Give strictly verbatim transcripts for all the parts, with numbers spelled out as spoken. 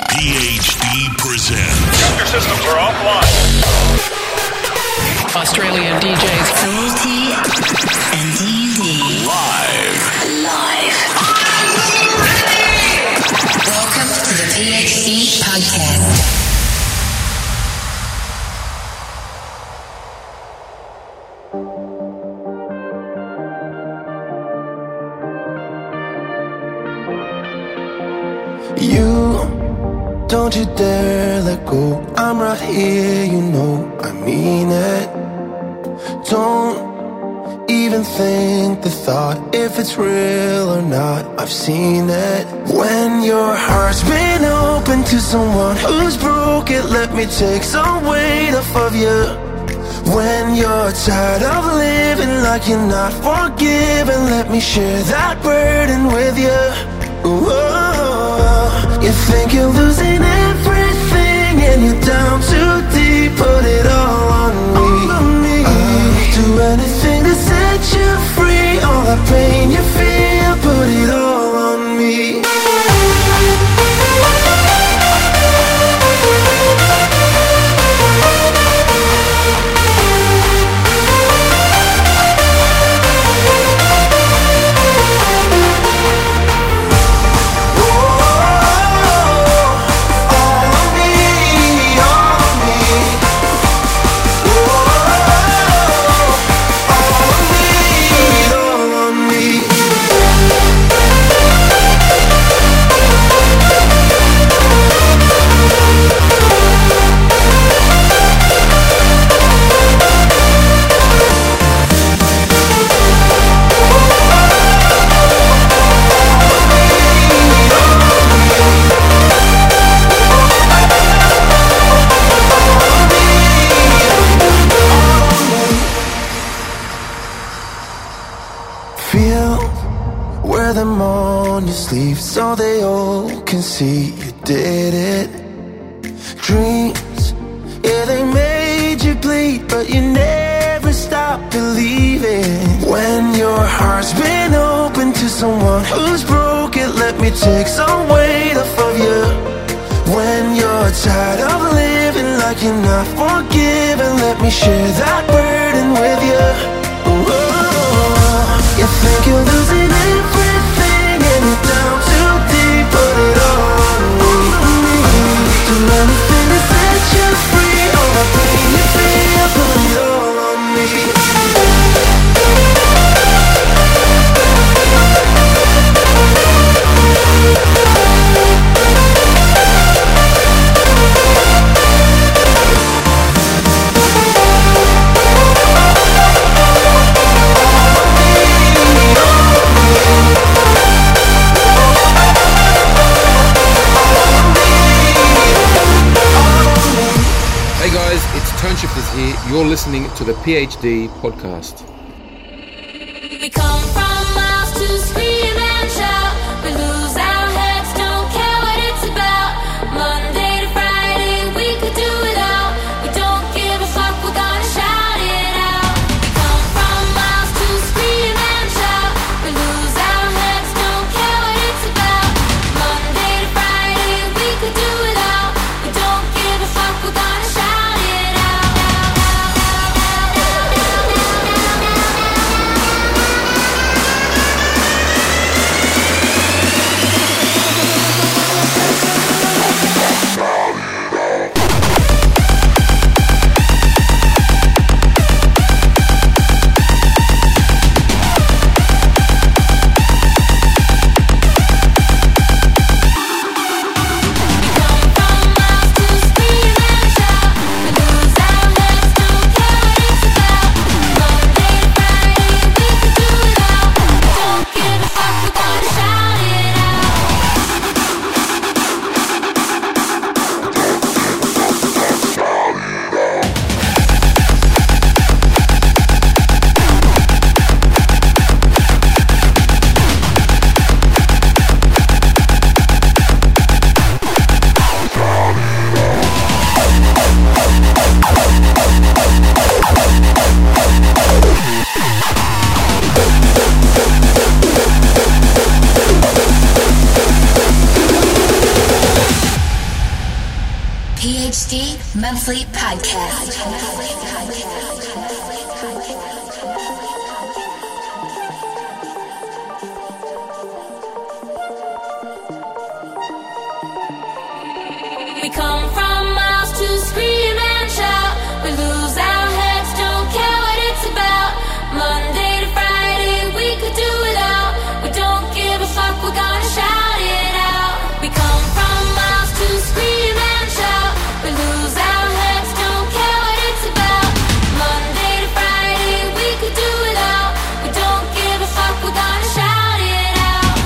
P H D presents. Your systems are offline. Australian D Js. Salty and D D. Live. Live. Welcome to the P H D podcast. You, don't you dare let go. I'm right here, you know I mean it. Don't even think the thought if it's real or not. I've seen it. When your heart's been open to someone who's broke it, let me take some weight off of you. When you're tired of living like you're not forgiven, let me share that burden with you. Whoa, you think you're losing everything and you're down too deep. Put it all on me. I'll do anything to set you free. All the pain you feel, put it all on me. So they all can see you did it. Dreams, yeah, they made you bleed, but you never stopped believing. When your heart's been open to someone who's broke it, let me take some weight off of you. When you're tired of living like you're not forgiven, let me share that burden with you. Whoa, you think you're losing everything and you're down too deep. Put it all on me. Do anything to set you free. All the pain you feel, put it all on me. Shifters here. You're listening to the P H D podcast. We come from miles to scream and shout. We lose our heads, don't care what it's about. Monday to Friday, we could do it all. We don't give a fuck, we're gonna shout it out. We come from miles to scream and shout. We lose our heads, don't care what it's about. Monday to Friday, we could do it all. We don't give a fuck, we're gonna shout it out. H D Monthly Podcast. We come from miles to scream and shout. We lose our heads, don't care what it's about. Monday to Friday, we could do without. We don't give a fuck, we're gonna shout it out. We come from miles to scream and shout. We lose our heads, don't care what it's about. Monday to Friday, we could do without. We don't give a fuck, we're gonna shout it out.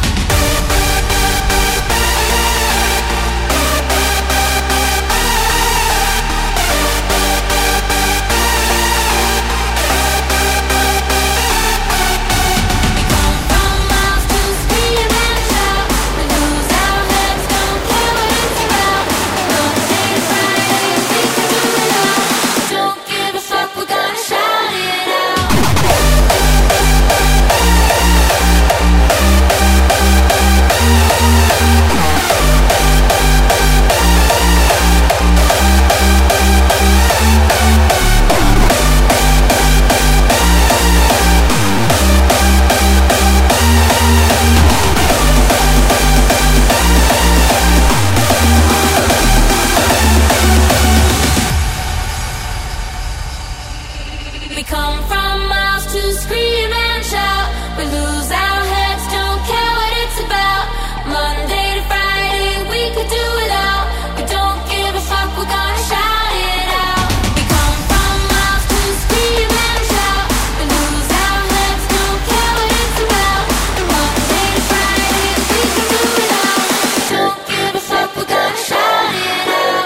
We come from miles to scream and shout. We lose our heads, don't care what it's about. Monday to Friday, we could do without. We don't give a fuck, we're gonna shout it out. We come from miles to scream and shout. We lose our heads, don't care what it's about. Monday to Friday, we could do without. We don't give a fuck, we're gonna shout it out.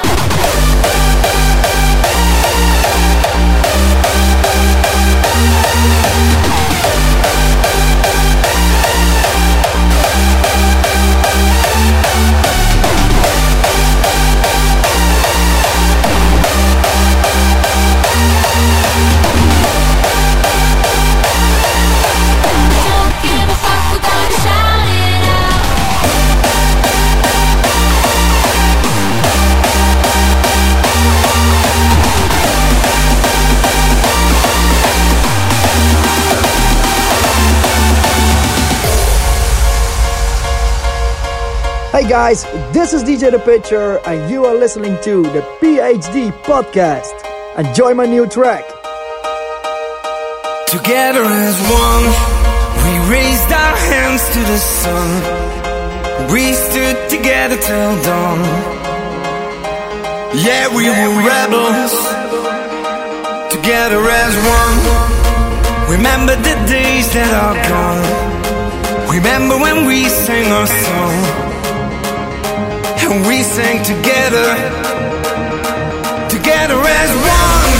Hey guys, this is D J The Pitcher and you are listening to the P H D Podcast. Enjoy my new track. Together as one, we raised our hands to the sun. We stood together till dawn. Yeah, we were rebels. Together as one. Remember the days that are gone. Remember when we sang our song. And we sang together, together as one.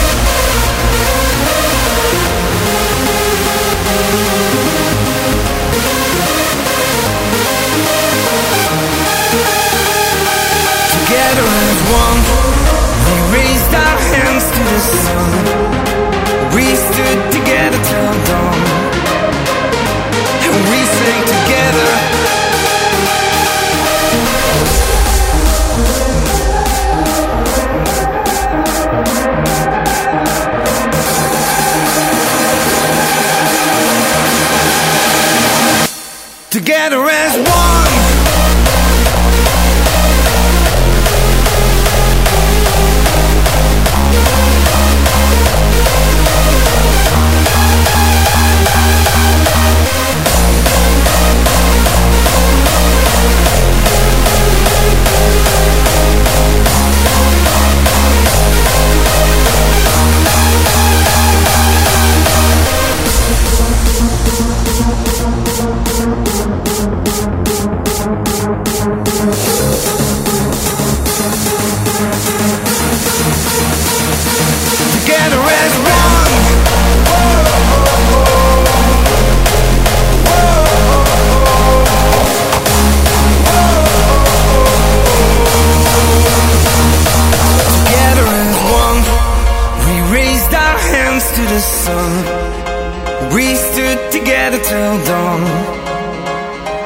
Together as one, we raised our hands to the sun. We stood together till dawn. And we sang together. Together as one.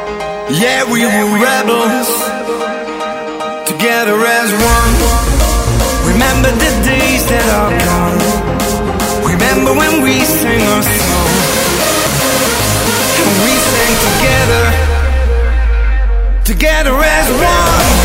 Yeah, we were rebels, together as one. Remember the days that are gone. Remember when we sang our song. And we sang together, together as one.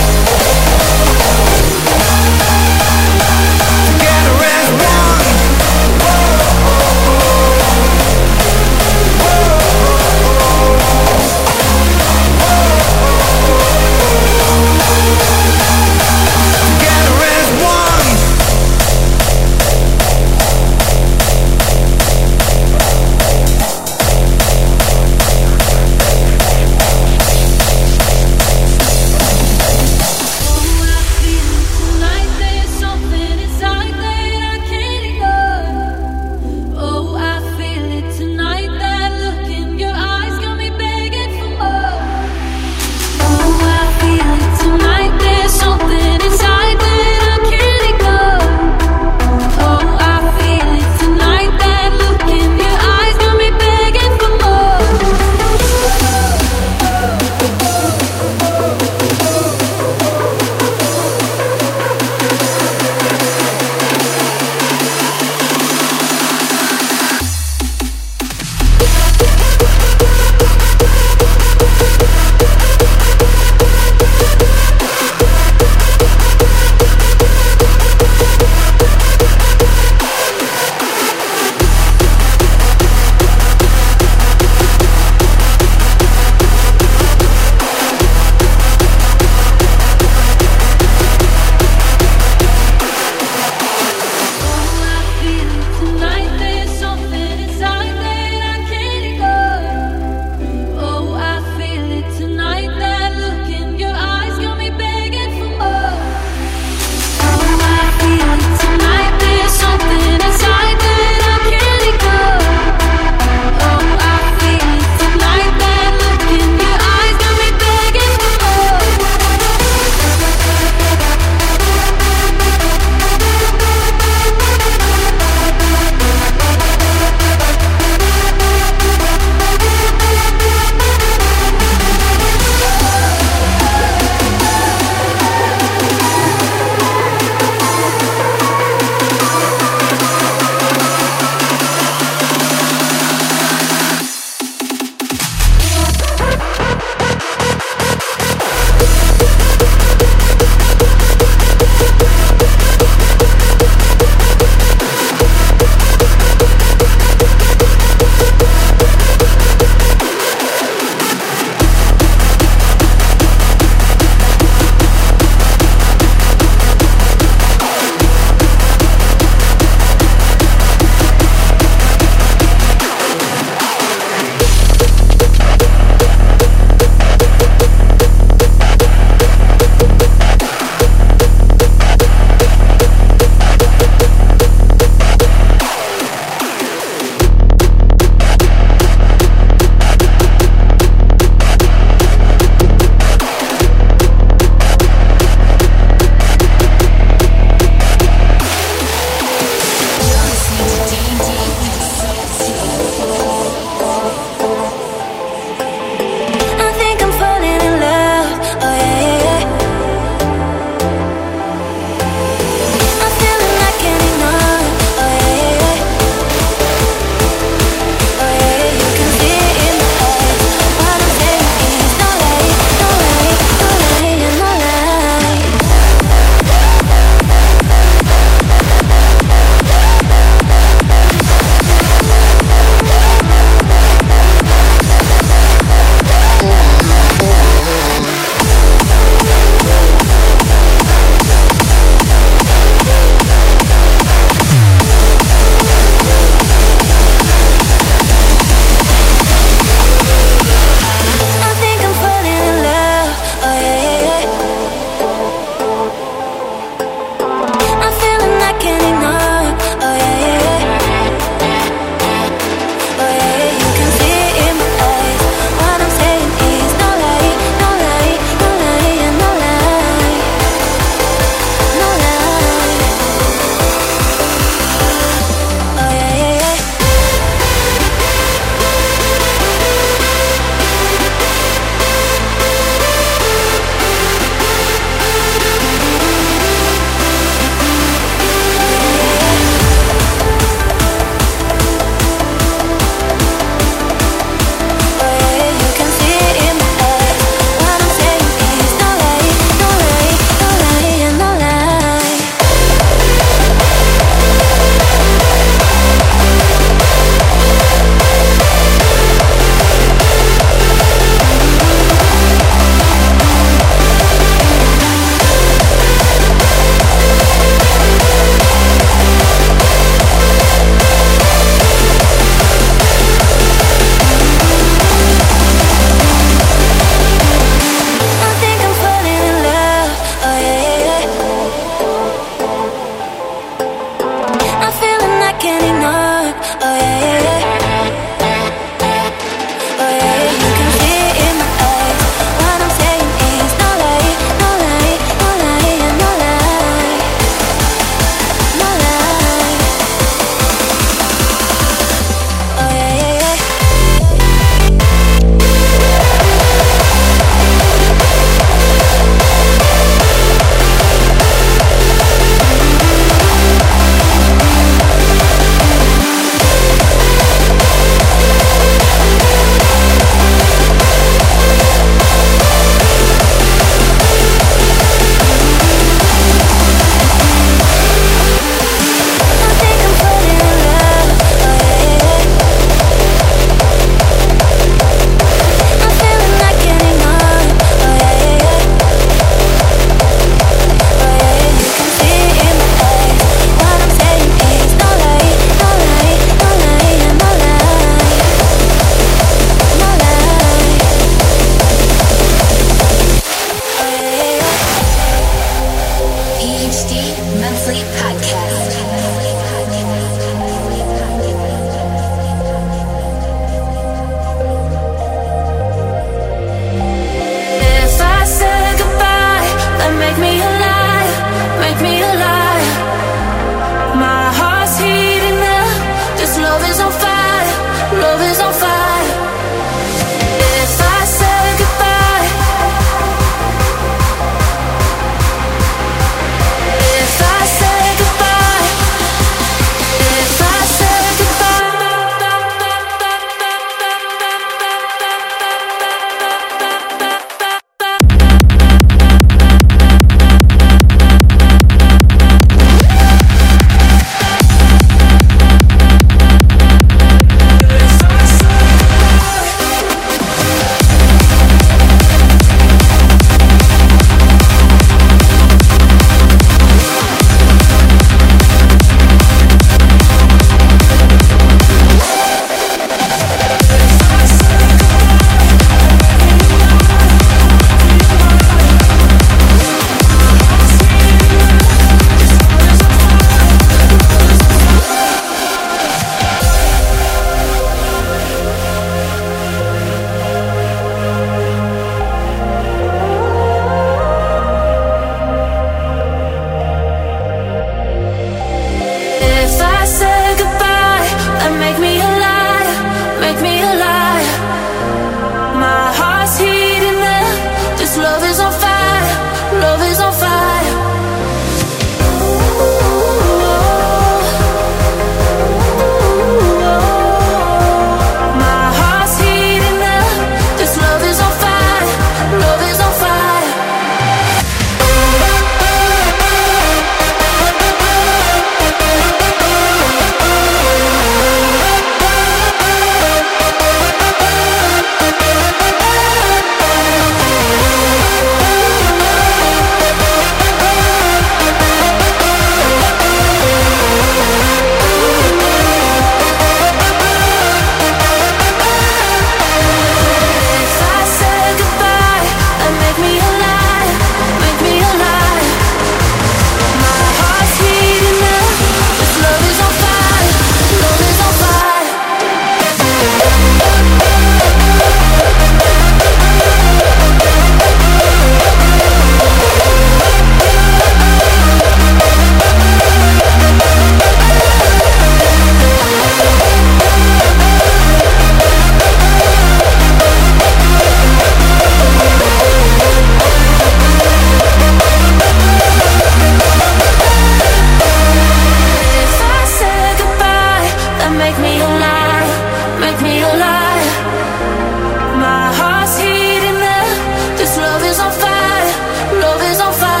and make me alive, make me alive. My heart's heating up, this love is on fire, love is on fire.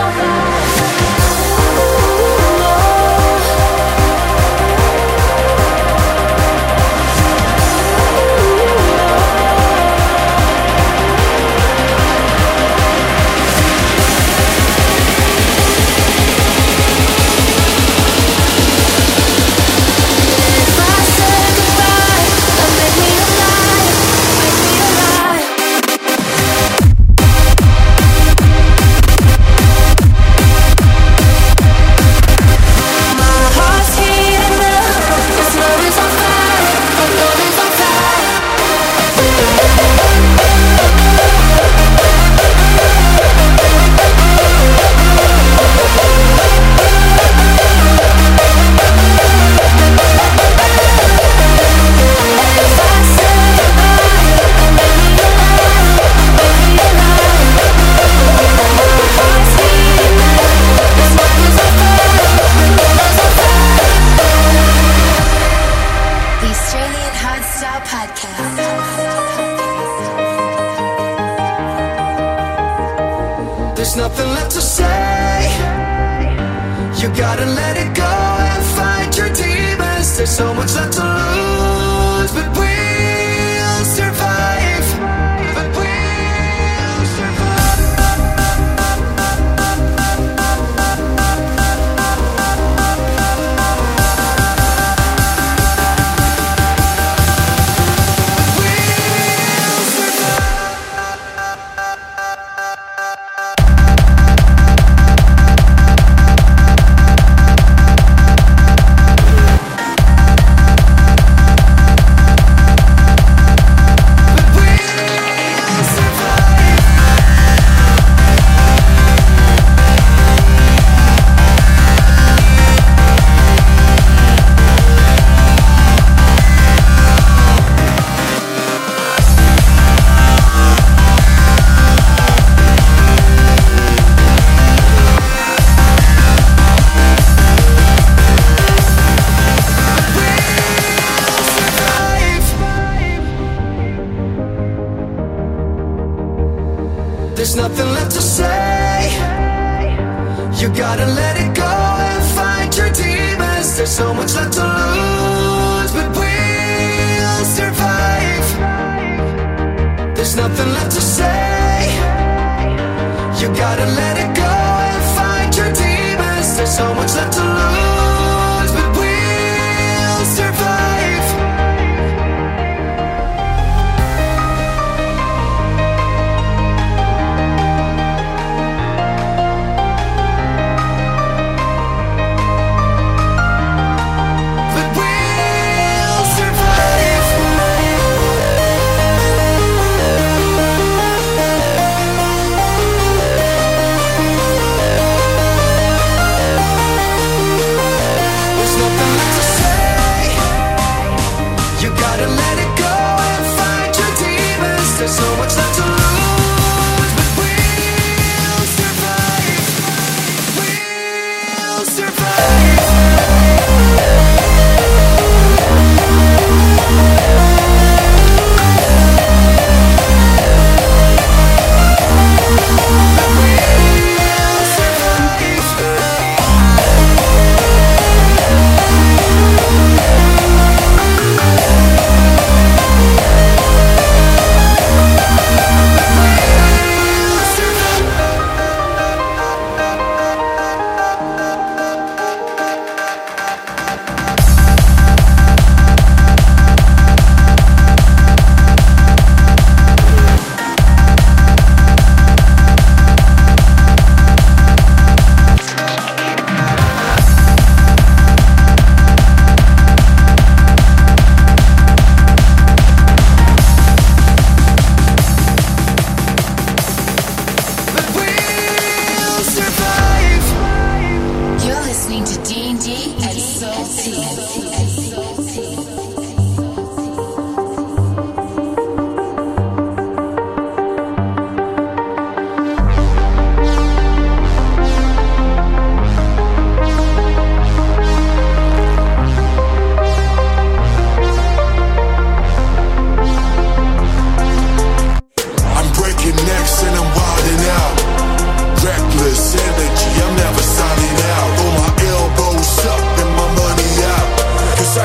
Nothing left to say. You gotta let it go and fight your demons. There's so much left to lose, but we'll survive. But we'll survive. We'll There's nothing left to say. You gotta let it go and fight your demons. There's so much left to lose, but we'll survive. There's nothing left to say. You gotta let it go and fight your demons. There's so much left to lose, but we'll survive.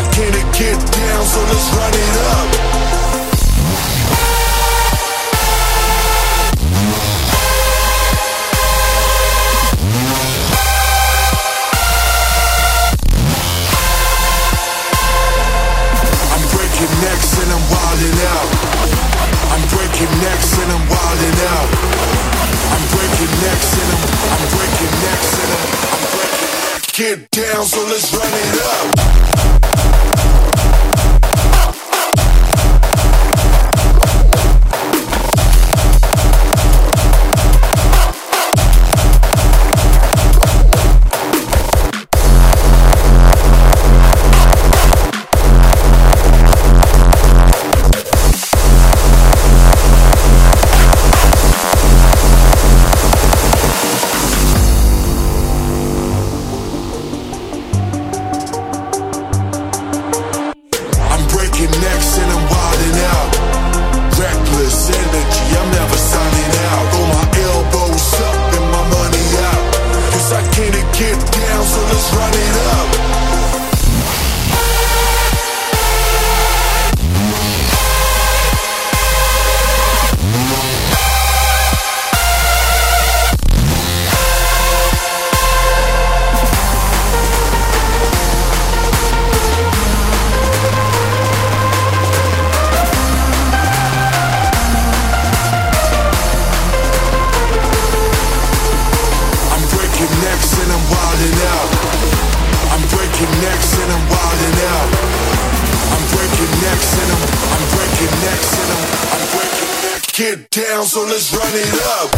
I came to get down, so let's run it up. I'm breaking necks and I'm wilding out. I'm breaking necks and I'm wilding out. I'm breaking necks and I'm, I'm breaking necks and I'm, I'm breaking necks. Get down, so let's run it up. Get down, so let's run it up.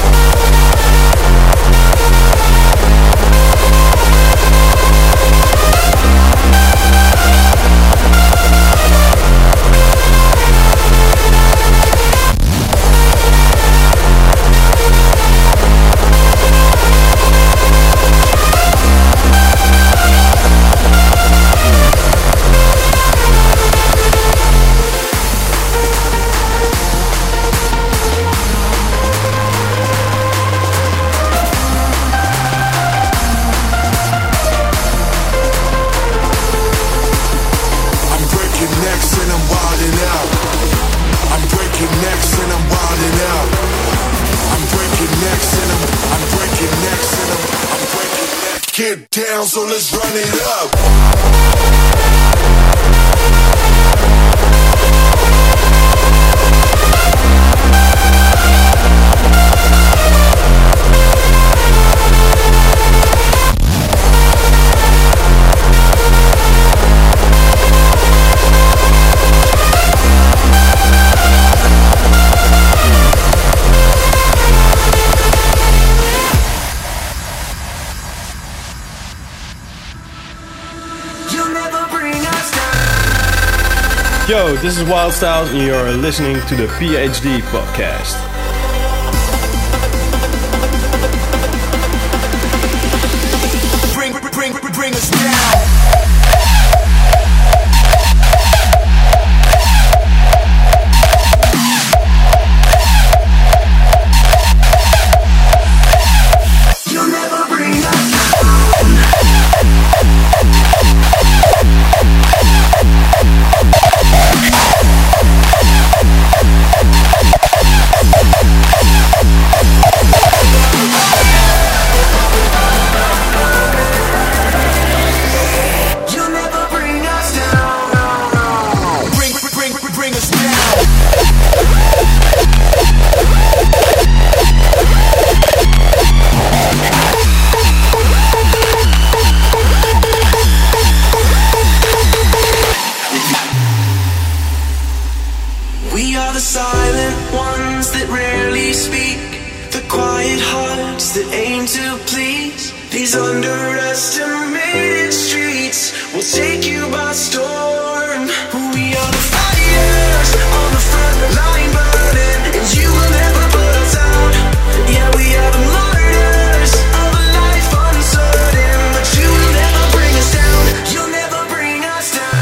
Get down, so let's run it up. Yo, this is Wild Styles and you're listening to the P H D podcast. Bring, bring, bring us down. These underestimated streets will take you by storm. We are the fighters on the front line burning, and you will never put us out. Yeah, we are the martyrs of a life uncertain, but you will never bring us down. You'll never bring us down.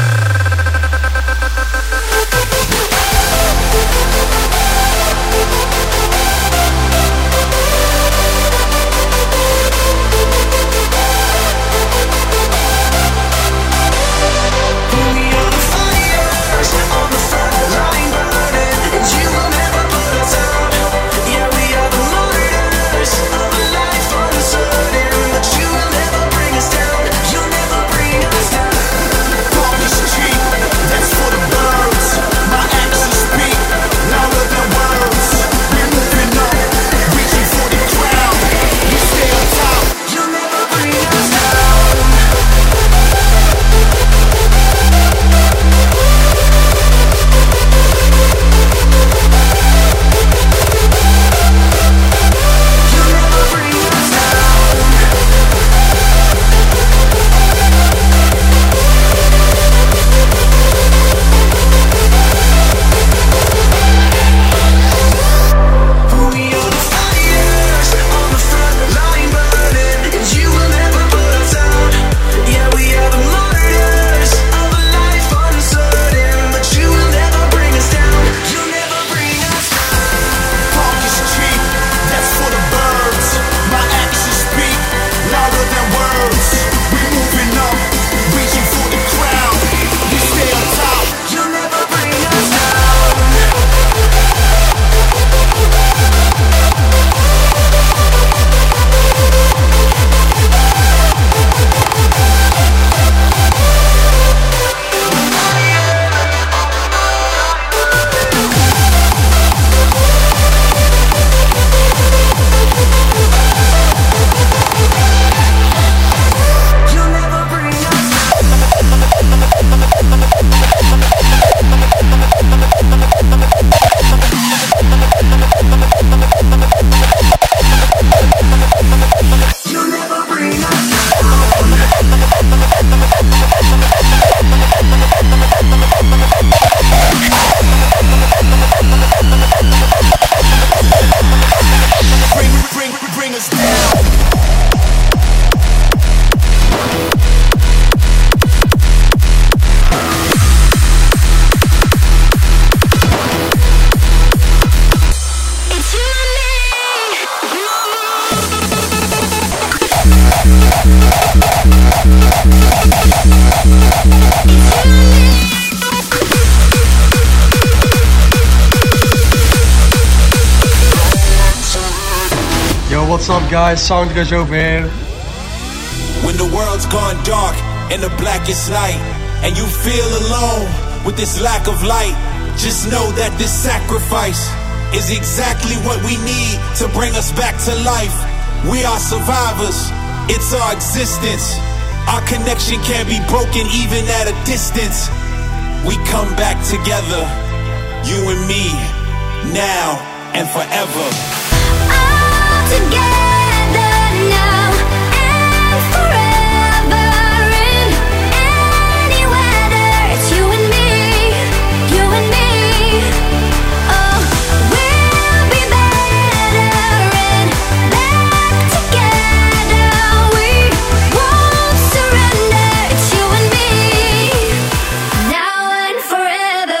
What's up guys, Soundcrush over here. When the world's gone dark and the blackest night, and you feel alone with this lack of light, just know that this sacrifice is exactly what we need to bring us back to life. We are survivors, it's our existence. Our connection can't be broken even at a distance. We come back together, you and me, now and forever. All together now and forever, in any weather. It's you and me, you and me. Oh, we'll be better and back together. We won't surrender. It's you and me, now and forever.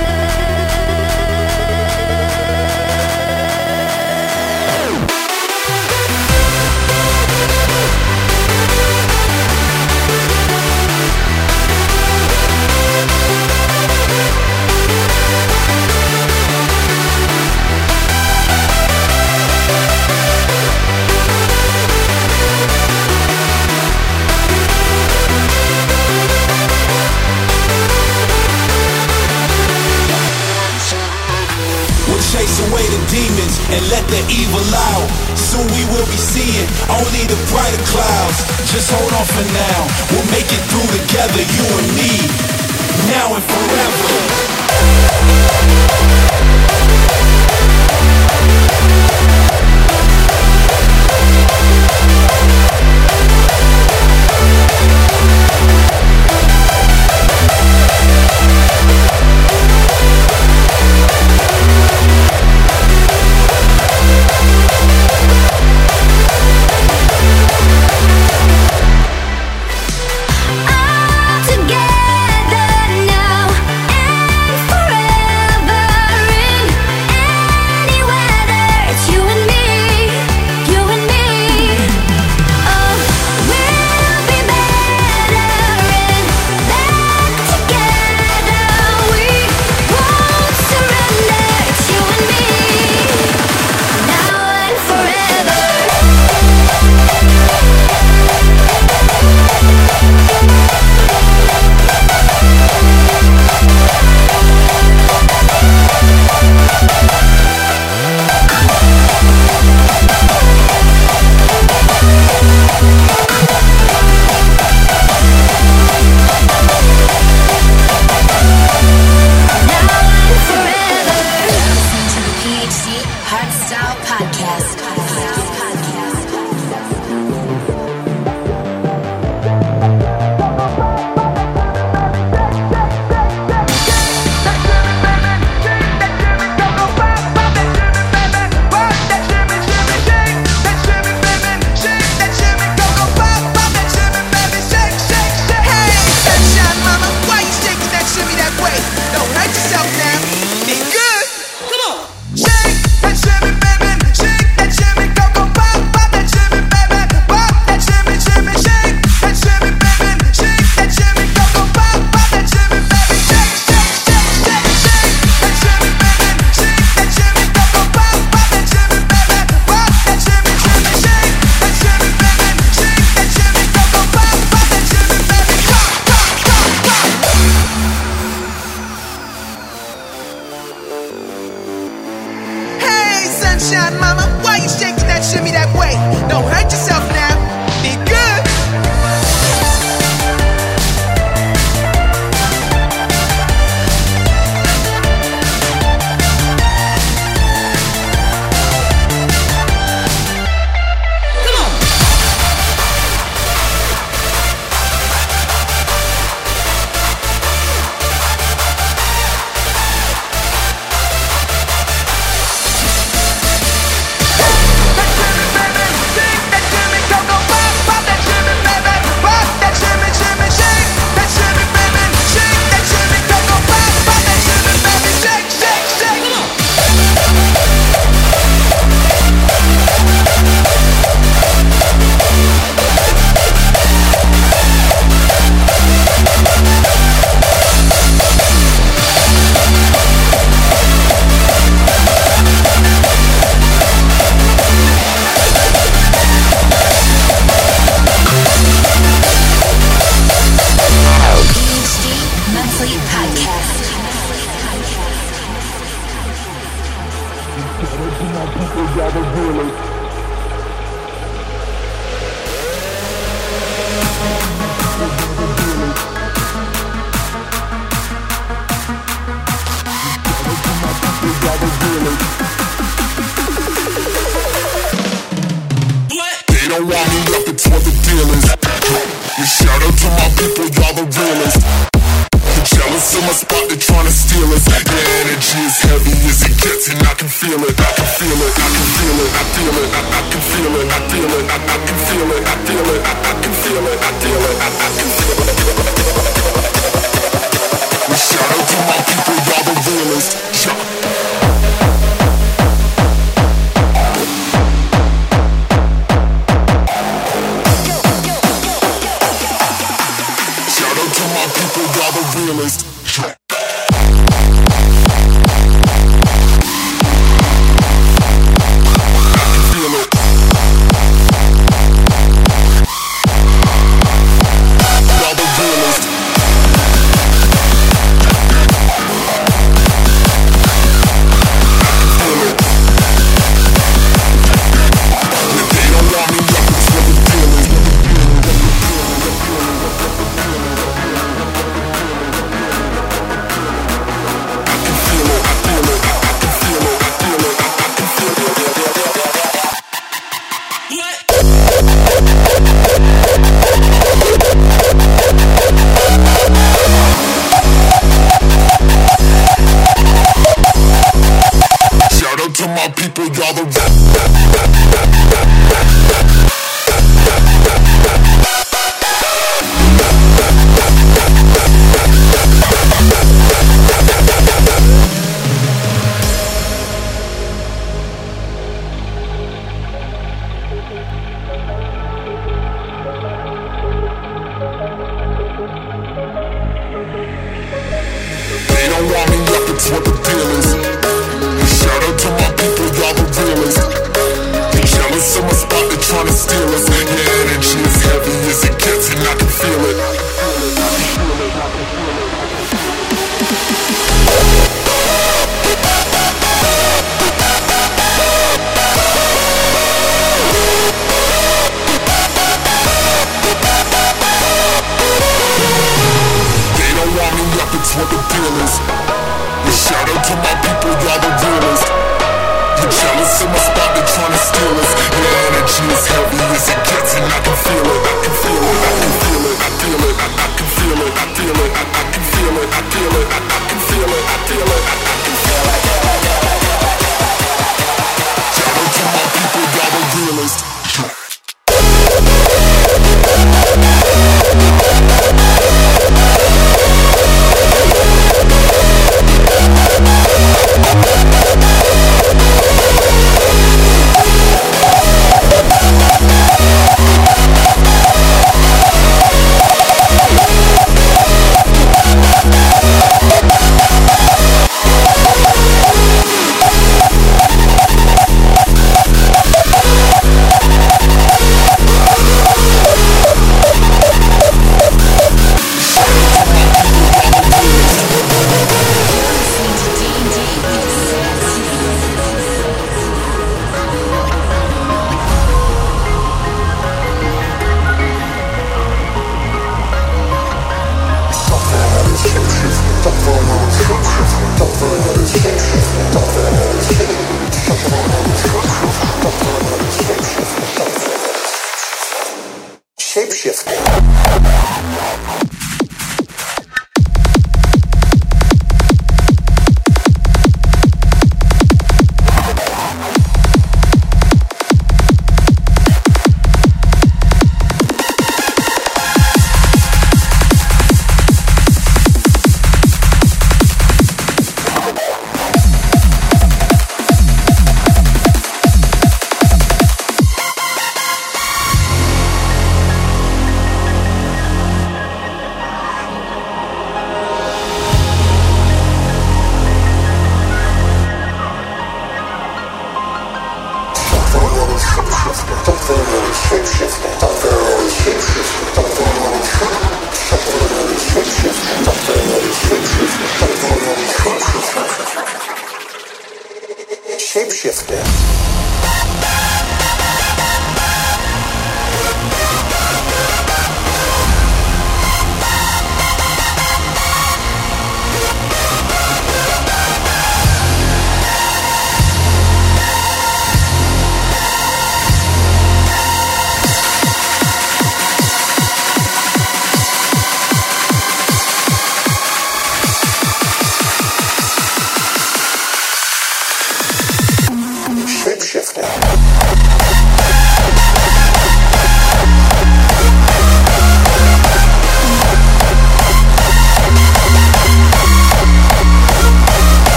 We'll chase away the demons and let the evil out. Soon we will be seeing only the brighter clouds. Just hold on for now, we'll make it through together, you and me, now and forever. All together now and forever, in any weather. It's you and me, you and me. Oh, we'll be better and back together. We won't surrender. It's you and me, now and forever. Listen to the P H D Hardstyle Podcast. Sunshine mama, why you shaking that shimmy that way? Don't hurt yourself now, be good. That shimmy, baby, shake that shimmy. Sleep Podcast. They don't want me up, it's what the deal is. You shout out to my people, y'all the realest. You're jealous of my spot, they're trying to steal us. The energy is heavy as it gets, and I can feel it, I can feel it, I can feel it, I feel it, I, I can feel it, I feel it, I, I can feel it, I feel it, I, I can feel it, I feel it, I, I can feel it. We shout out to my people, y'all the realest. Shout realist. shifted.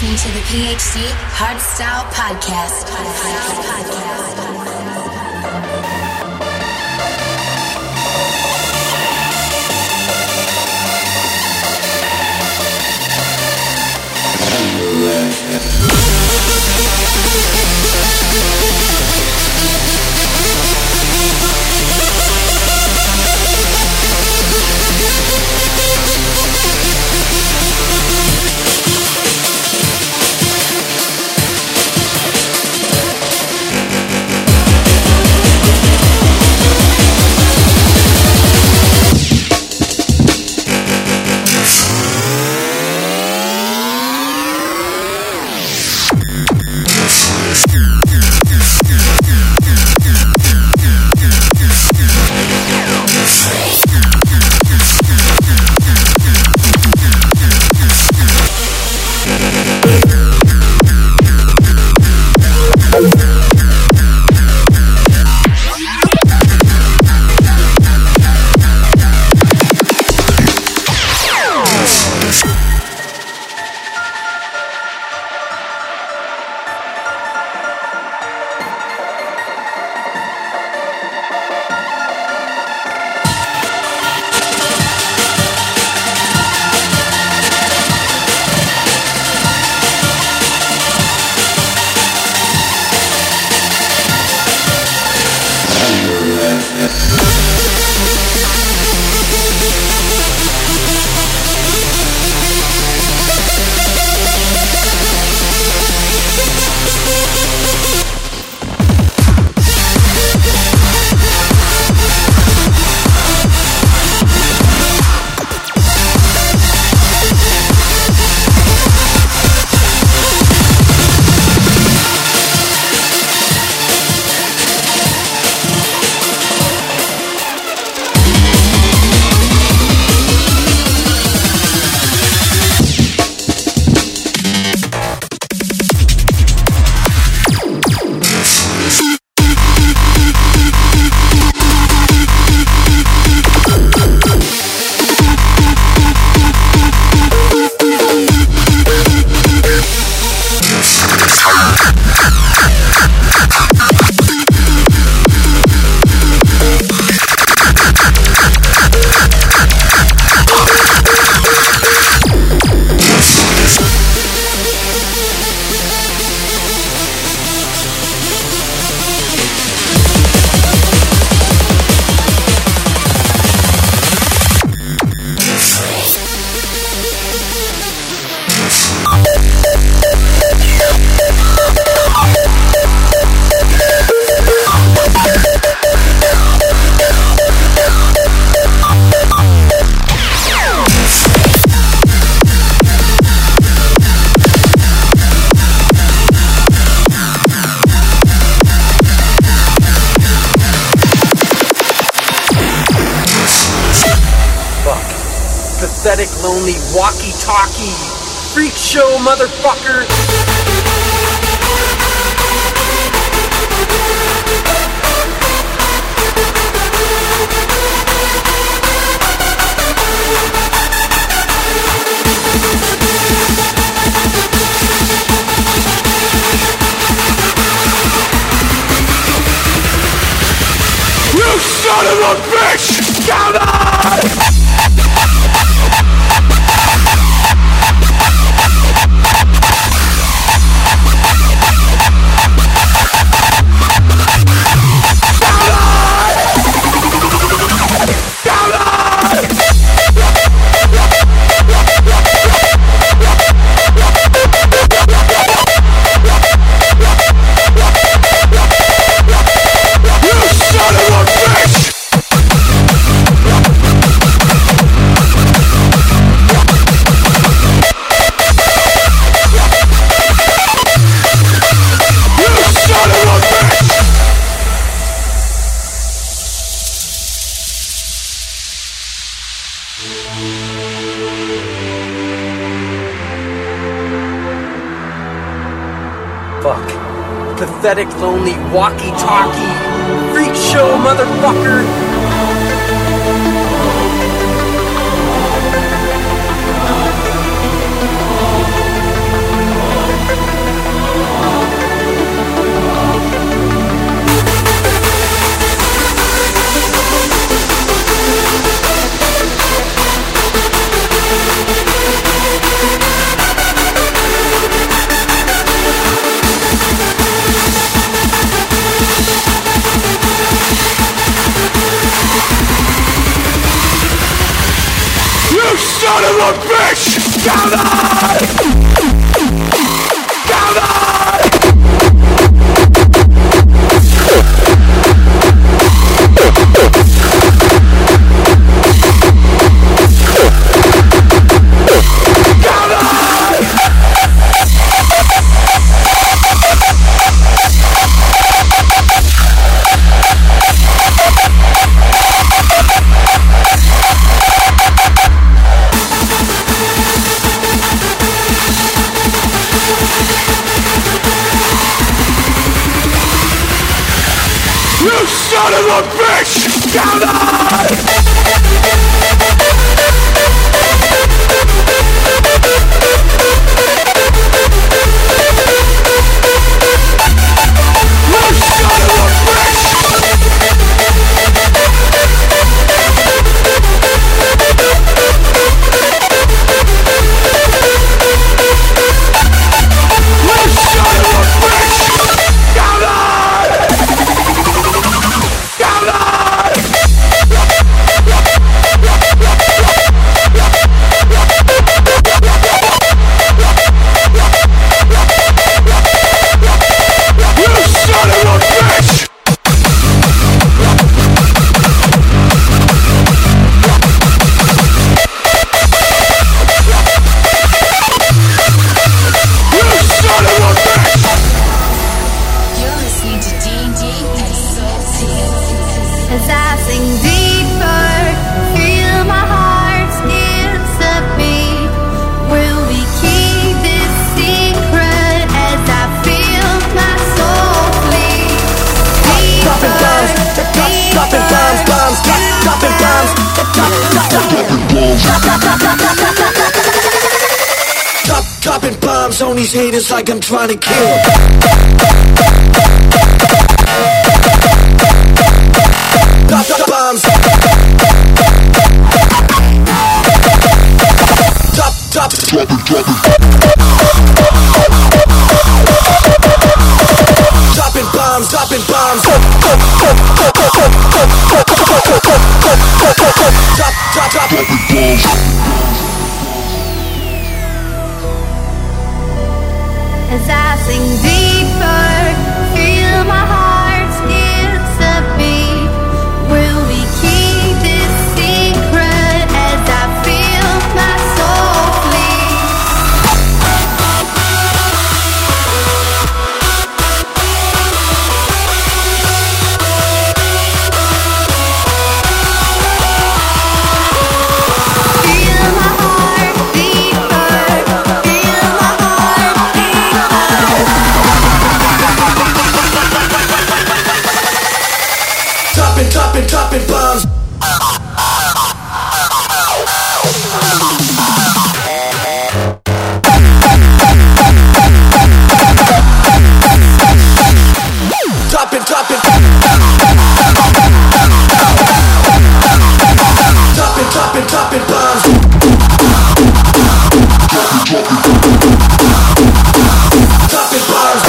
listening to the P H D Hardstyle Podcast. Podcast. Pathetic, lonely, walkie-talkie, freak show, motherfucker. You son of a bitch! Come on! Fuck. Pathetic, lonely, walkie-talkie, freak show, motherfucker. Son of a bitch! Down on! Dropping bombs on these haters like I'm trying to kill. Drop, drop bombs. Drop, drop, drop it, drop it. Dropping bombs, dropping bombs. Drop, drop, drop it, bombs. As I sing deeper, feel my heart skips a beat. Will we keep this secret as I feel my soul bleed? Feel my heart deeper, feel my heart Dropping, dropping, dropping bombs. Dropping, dropping. Dropping, dropping, dropping bombs. Dropping bombs.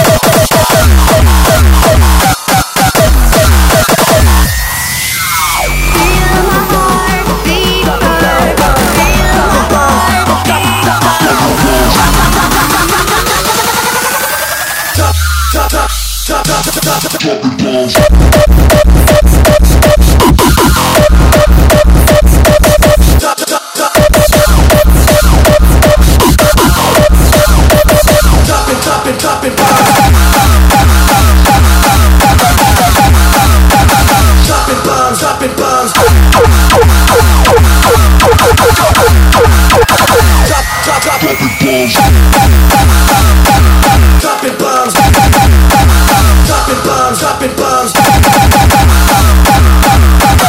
Dropping bombs, dropping bombs.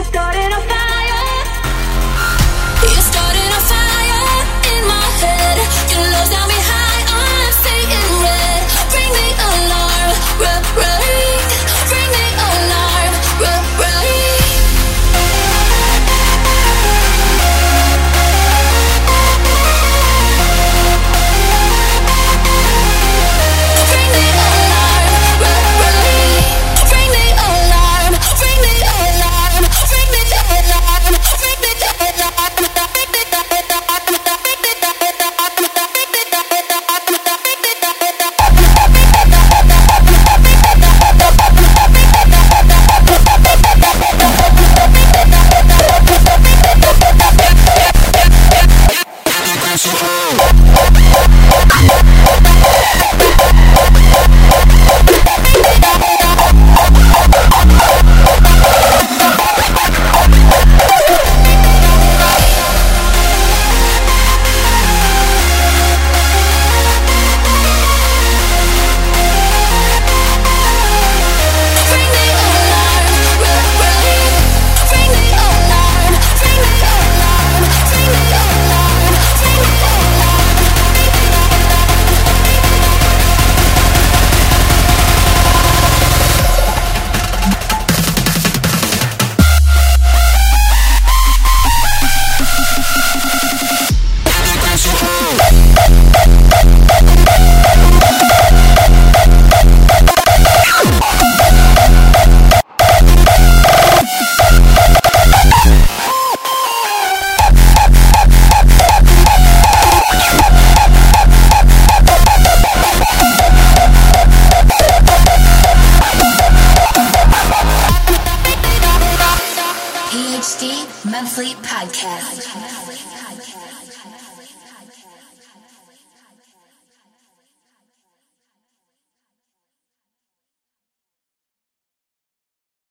started a fire. You started a fire in my head. Your love's got me high, I'm seeing red. Bring the alarm, ring, ring. Bring the alarm, ring, ring. Bring the alarm, ring, ring. Bring the alarm, bring the alarm, bring the alarm, bring the P H D Monthly Podcast.